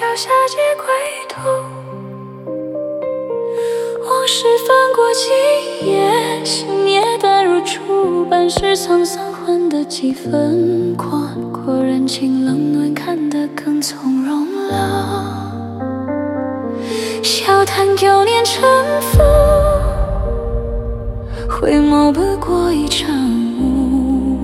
下皆归途。往事翻过几页，心也淡如初。半世沧桑换得几分宽阔，人情冷暖看得更从容了。笑谈旧年沉浮，回眸不过一场雾。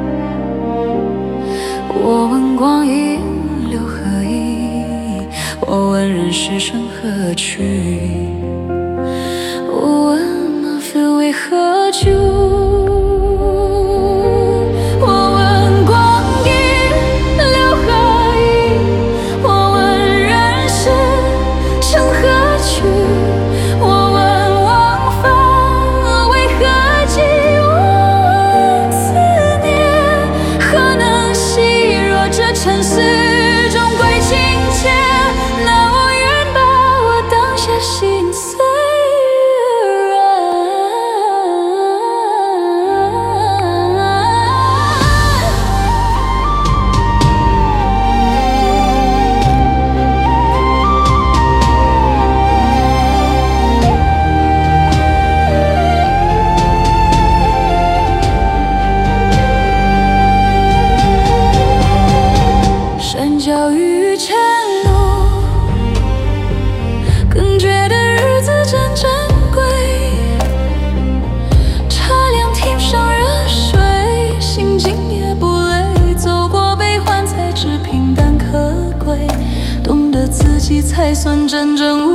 我问光阴留何意，我问人世生何去，我问那非为何故。尘世终归情切，那我愿把我当下心碎教育前路，更觉得日子真珍贵。茶凉添上热水，心静也不累。走过悲欢才知平淡可贵，懂得自己才算真正